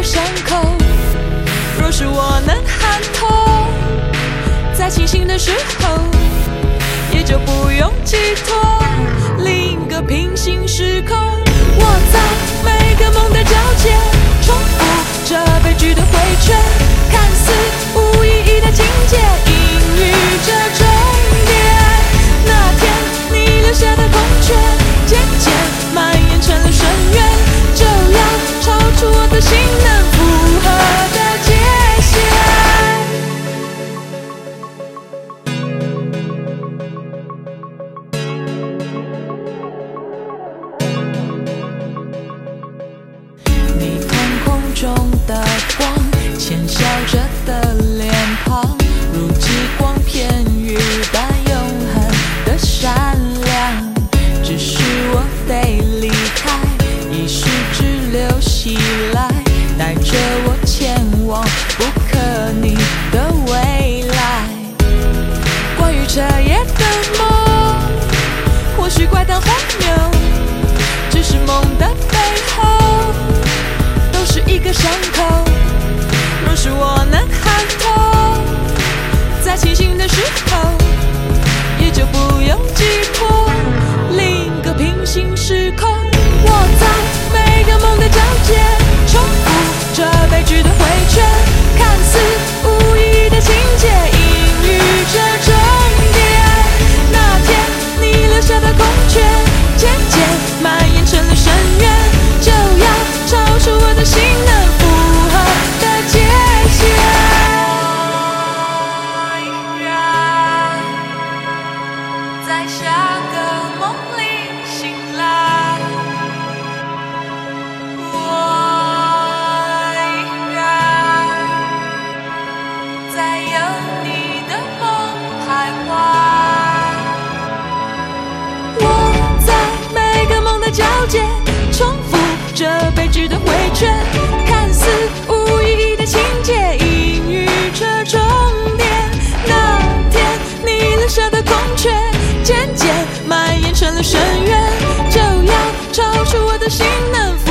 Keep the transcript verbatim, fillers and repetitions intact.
伤口。若是我能喊痛，在清醒的时候，也就不用寄托另一个平行时空。我在每个梦的交界，重复这悲剧的回圈，看似无意义的情节，隐喻着终点。那天你留下的空缺，渐渐蔓延成了深渊，就要超出我的心能负荷的界限。你瞳孔中的光，浅笑着的脸庞，如极光片羽般永恒的闪亮。只是我得离开，意识滞留袭来，带着我前往不可逆的未来。关于彻夜的梦，或许怪诞荒谬，只是梦的背后都是一个伤口。若是我能喊痛，在清醒的时候，也就不用寄托另一个平行时空。我在每个梦的交界，重复这悲剧的回圈，看似无意义的情节，隐喻着终点。那天你留下的空缺，渐渐蔓延成了深渊，就要超出我的心能负荷的界限。在下个梦里醒来，我依然在有你的梦徘徊。我在每个梦的交界，重复这悲剧的回圈，看似无意义的情节，隐喻着终点。那天你留下的空缺，渐渐蔓延成了深渊，就要超出我的心能